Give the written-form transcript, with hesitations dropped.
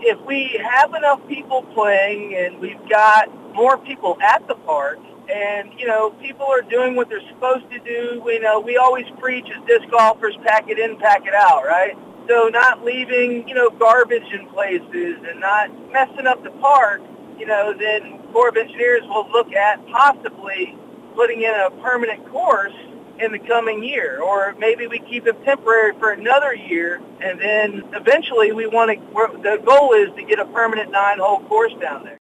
if we have enough people playing and we've got more people at the park, and, people are doing what they're supposed to do, we always preach as disc golfers, pack it in, pack it out, right? So not leaving, garbage in places and not messing up the park, then Corps of Engineers will look at possibly putting in a permanent course in the coming year, or maybe we keep it temporary for another year, and then eventually the goal is to get a permanent 9-hole course down there.